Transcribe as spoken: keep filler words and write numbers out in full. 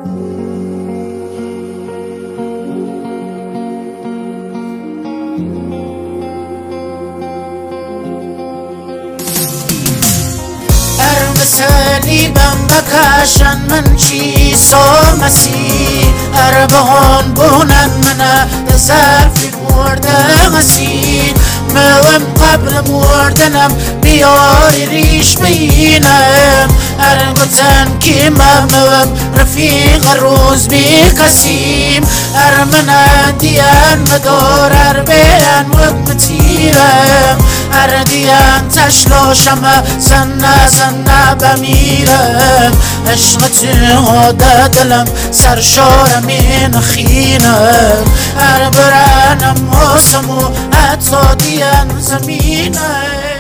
ارمسالي بمبكاشن من شي صومسي اربهون بونا منا تزار في بوردا مسي ملم قبل موردنم بيوري ريش بينم ارمتن كيما ملم رفيق الروز بكسيم ارمنا ديان مدور اربيان وبمتيرم ارديان تشلو شما سنة سنة بميرم عشقتي غدا دلم سرشور من خينم اربرانم موسمو اتو ديان زمينم